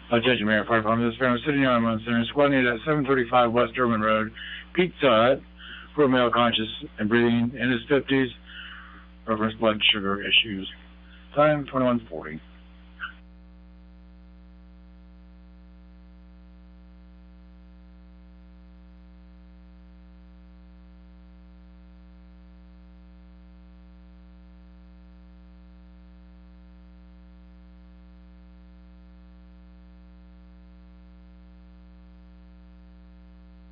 Attention, Mayor Fire Department. This family sitting on Munson Center, squad needed at 735 West Durban Road, Pizza Hut, for a male conscious and breathing in his 50s, reference blood sugar issues. Time 21:40.